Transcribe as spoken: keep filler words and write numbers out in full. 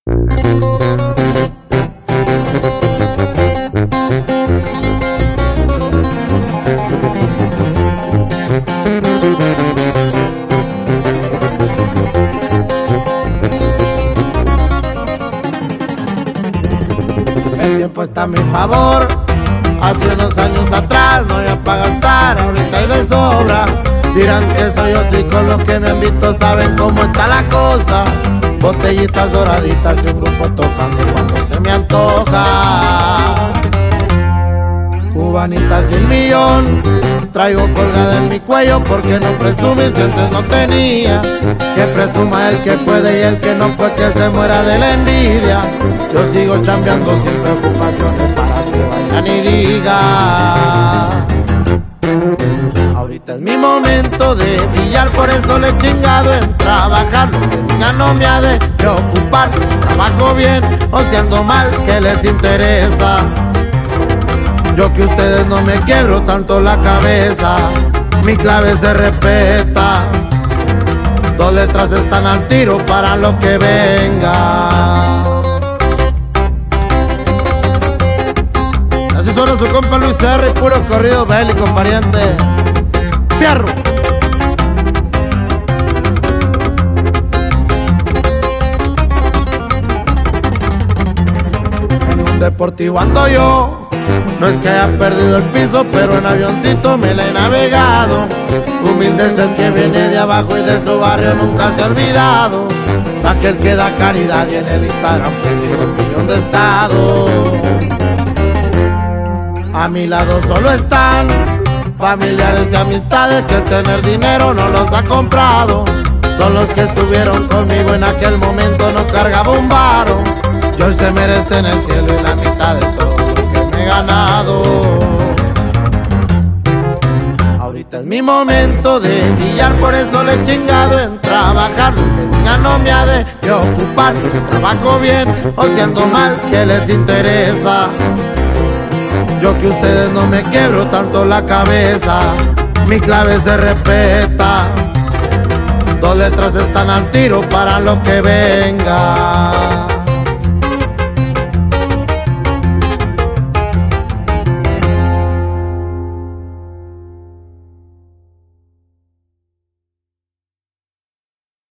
El tiempo está a mi favor. Hace unos años atrás no había para gastar, ahorita hay de sobra. Dirán que soy yo, sí, con los que me han visto saben cómo está la cosa. Botellitas doraditas y un grupo tocando cuando se me antoja. Cubanitas de un millón traigo colgada en mi cuello, porque no presumí si antes no tenía. Que presuma el que puede y el que no, pues que se muera de la envidia. Yo sigo chambeando sin preocupaciones para que vayan y digan: ahorita es mi momento de brillar, por eso le he chingado en trabajar. Lo que digan no me ha de preocupar, si trabajo bien o si ando mal, ¿qué les interesa? Yo que ustedes no me quiebro tanto la cabeza, mi clave se respeta. Dos letras están al tiro para lo que venga. Así suena su compa Luis R, puro corrido bélico, pariente. Fierro. En un deportivo ando yo. No es que haya perdido el piso, pero en avioncito me la he navegado. Humilde es el que viene de abajo y de su barrio nunca se ha olvidado. Aquel que da caridad y en el Instagram perdió un millón de estados. A mi lado solo están familiares y amistades que el tener dinero no los ha comprado. Son los que estuvieron conmigo en aquel momento, no cargaba un varo. Y hoy se merecen el cielo y la mitad de todo lo que me he ganado. Ahorita es mi momento de brillar, por eso le he chingado en trabajar. Lo que digan no me ha de preocupar, si trabajo bien o si ando mal, ¿qué les interesa? Yo que ustedes no me quiebro tanto la cabeza, mi clave se respeta. Dos letras están al tiro para lo que venga.